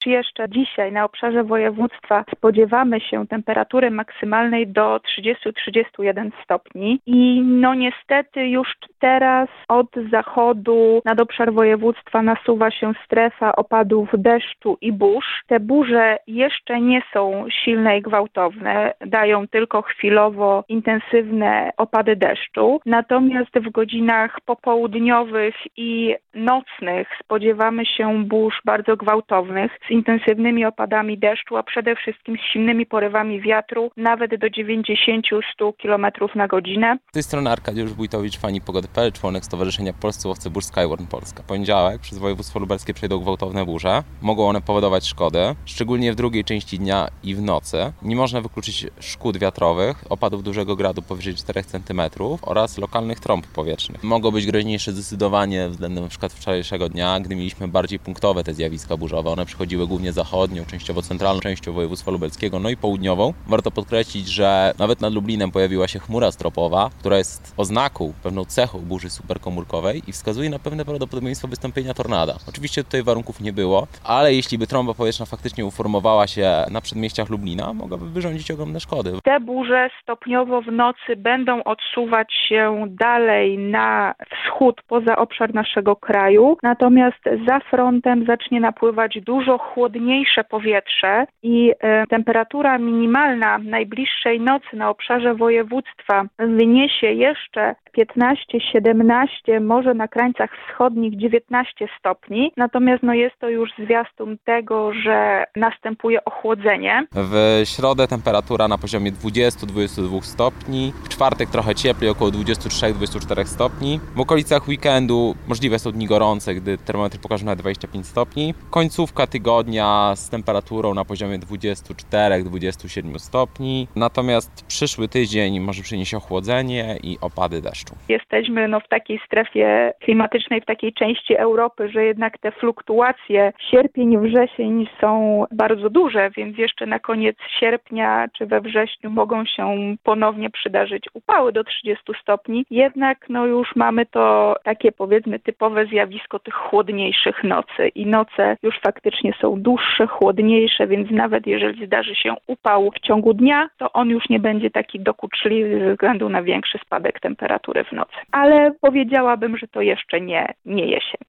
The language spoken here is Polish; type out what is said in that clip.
Jeszcze dzisiaj na obszarze województwa spodziewamy się temperatury maksymalnej do 30-31 stopni i niestety już teraz od zachodu nad obszar województwa nasuwa się strefa opadów deszczu i burz. Te burze jeszcze nie są silne i gwałtowne, dają tylko chwilowo intensywne opady deszczu. Natomiast w godzinach popołudniowych i nocnych spodziewamy się burz bardzo gwałtownych z intensywnymi opadami deszczu, a przede wszystkim z silnymi porywami wiatru, nawet do 90-100 km na godzinę. Z tej strony Arkadiusz Wójtowicz, fani pogody.pl, członek Stowarzyszenia Polscy Łowcy Burz Skywarn Polska. Poniedziałek przez województwo lubelskie przejdą gwałtowne burze. Mogą one powodować szkody, szczególnie w drugiej części dnia i w nocy. Nie można wykluczyć szkód wiatrowych, opadów dużego gradu powyżej 4 cm oraz lokalnych trąb powietrznych. Mogą być groźniejsze zdecydowanie względem np. wczorajszego dnia, gdy mieliśmy bardziej punktowe te zjawiska burzowe. One przychodziły głównie zachodnią, częściowo centralną częścią województwa lubelskiego, no i południową. Warto podkreślić, że nawet nad Lublinem pojawiła się chmura stropowa, która jest oznaką, pewną cechą burzy superkomórkowej i wskazuje na pewne prawdopodobieństwo wystąpienia tornada. Oczywiście tutaj warunków nie było, ale jeśli by trąba powietrzna faktycznie uformowała się na przedmieściach Lublina, mogłaby wyrządzić ogromne szkody. Te burze stopniowo w nocy będą odsuwać się dalej na wschód, poza obszar naszego kraju, natomiast za frontem zacznie napływać dużo chłodniejsze powietrze i temperatura minimalna najbliższej nocy na obszarze województwa wyniesie jeszcze 15-17, może na krańcach wschodnich 19 stopni, natomiast jest to już zwiastun tego, że następuje ochłodzenie. W środę temperatura na poziomie 20-22 stopni, w czwartek trochę cieplej, około 23-24 stopni. W okolicach weekendu możliwe są dni gorące, gdy termometry pokażą nawet 25 stopni. Końcówka tygodnia z temperaturą na poziomie 24-27 stopni, natomiast przyszły tydzień może przynieść ochłodzenie i opady deszczu. Jesteśmy w takiej strefie klimatycznej, w takiej części Europy, że jednak te fluktuacje sierpień, wrzesień są bardzo duże, więc jeszcze na koniec sierpnia czy we wrześniu mogą się ponownie przydarzyć upały do 30 stopni. Jednak już mamy to takie powiedzmy typowe zjawisko tych chłodniejszych nocy i noce już faktycznie są dłuższe, chłodniejsze, więc nawet jeżeli zdarzy się upał w ciągu dnia, to on już nie będzie taki dokuczliwy ze względu na większy spadek temperatury w nocy. Ale powiedziałabym, że to jeszcze nie jesień.